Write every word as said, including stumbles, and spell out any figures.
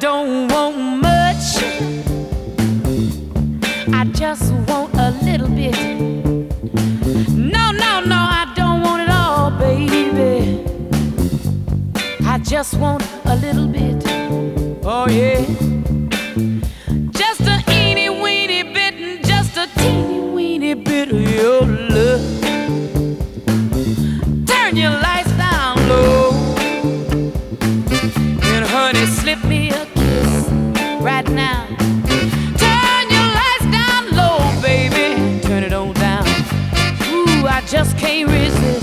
don't want much, I just want a little bit. No, no, no, I don't want it all, baby. I just want a little bit. Oh yeah. Just a eeny weeny bit, and just a teeny weeny bit of your love. Turn your lights down low, and honey, slip me a kiss right now. Turn your lights down low, baby. Turn it on down. Ooh, I just can't resist.